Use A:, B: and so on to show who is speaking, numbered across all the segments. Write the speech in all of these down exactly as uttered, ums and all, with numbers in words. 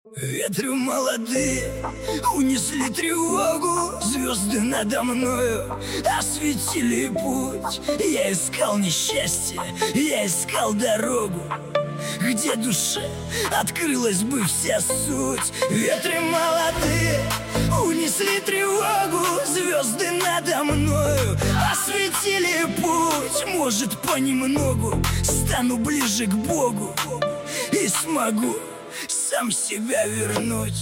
A: Ветры молодые унесли тревогу, звезды надо мною осветили путь. Я искал несчастье, я искал дорогу, где душе открылась бы вся суть. Ветры молодые унесли тревогу, звезды надо мною осветили путь. Может, понемногу стану ближе к Богу и смогу сам себя вернуть.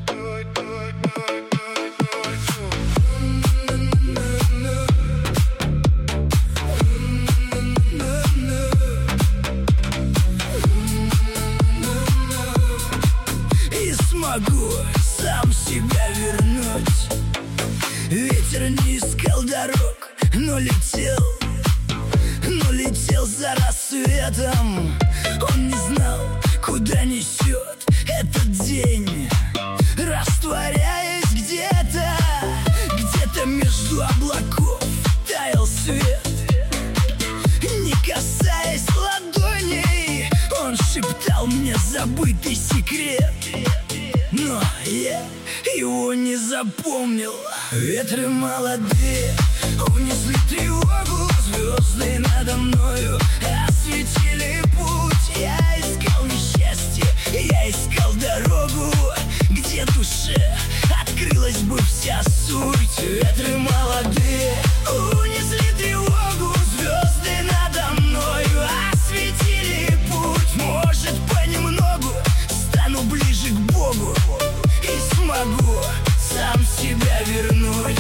A: И смогу сам себя вернуть. Ветер не искал дорог, но летел, но летел за рассветом. Он не знал, куда несет этот день, растворяясь где-то, где-то между облаков таял свет. Не касаясь ладоней, он шептал мне забытый секрет, но я его не запомнил. Ветры молодые унесли тревогу, звезды надо мною осветили путь. Я искал несчастье, я искал дорогу, где душе открылась бы вся суть. Ветры молодые унесли тревогу, звезды надо мною осветили путь. Может, понемногу стану ближе к Богу и смогу сам себя вернуть.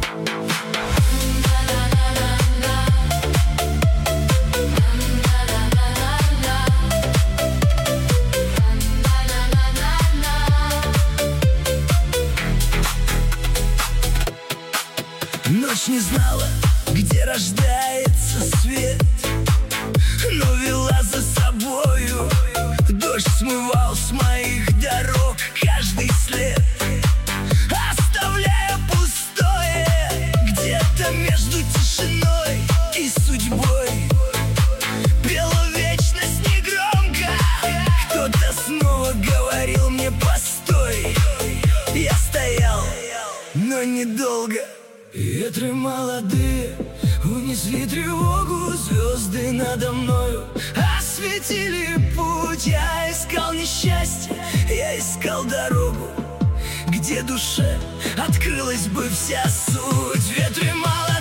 A: Ночь не знала, где рождается свет, но вела за собою. Дождь смывал с моих дорог каждый след, оставляя пустое где-то между тишиной и судьбой. Пела вечность негромко, кто-то снова говорил мне постой. Я стоял, но недолго. Ветры молодые унесли тревогу, звезды надо мною осветили путь. Я искал несчастье, я искал дорогу, где душе открылась бы вся суть. Ветры молодые